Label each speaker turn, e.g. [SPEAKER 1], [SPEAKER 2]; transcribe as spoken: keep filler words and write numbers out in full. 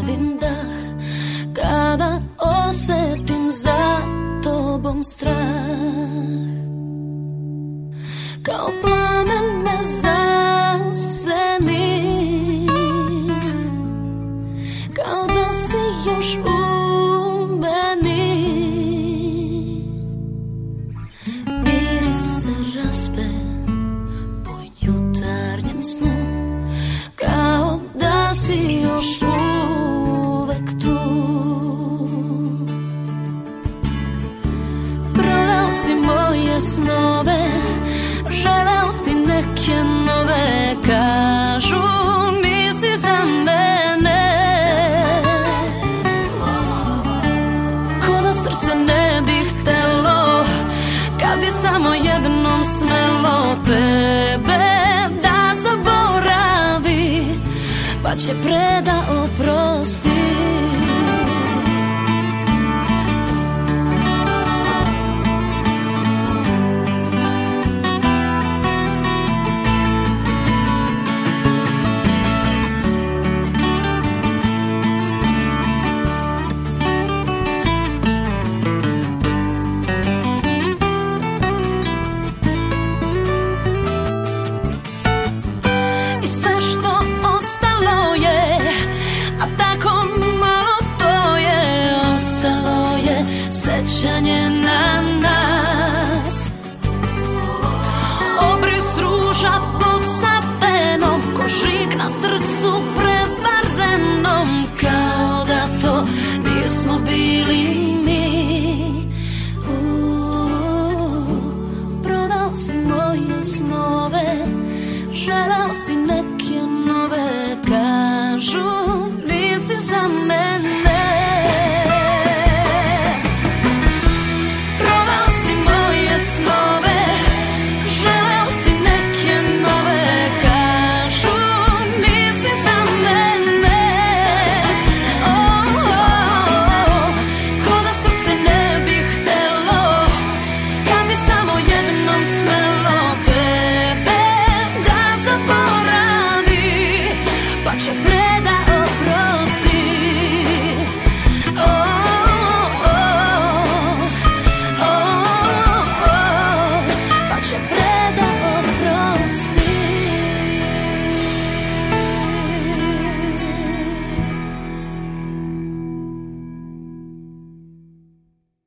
[SPEAKER 1] zaustavim dah kada osetim za tobom strah. Kao plamen me zaseni, kao da si još u meni. Miris se raspe po jutarnjem snu, kao da si još uvek tu. Prodao si moje snove, želeo si neke nove, kažu nisi za mene. Ko da srce ne bi htelo, kad bi samo jednom smelo tebe da zaboravi, pa će predao